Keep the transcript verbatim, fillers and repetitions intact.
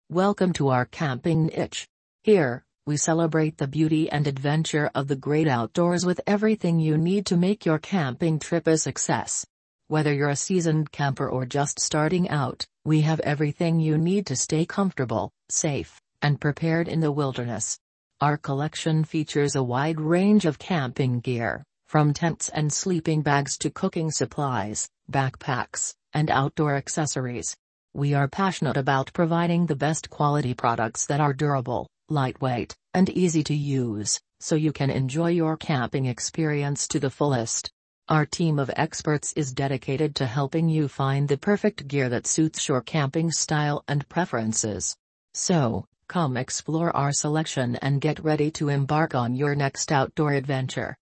Welcome to our camping niche. Here, we celebrate the beauty and adventure of the great outdoors with everything you need to make your camping trip a success. Whether you're a seasoned camper or just starting out, we have everything you need to stay comfortable, safe, and prepared in the wilderness. Our collection features a wide range of camping gear, from tents and sleeping bags to cooking supplies, backpacks, and outdoor accessories. We are passionate about providing the best quality products that are durable, lightweight, and easy to use, so you can enjoy your camping experience to the fullest. Our team of experts is dedicated to helping you find the perfect gear that suits your camping style and preferences. So, come explore our selection and get ready to embark on your next outdoor adventure.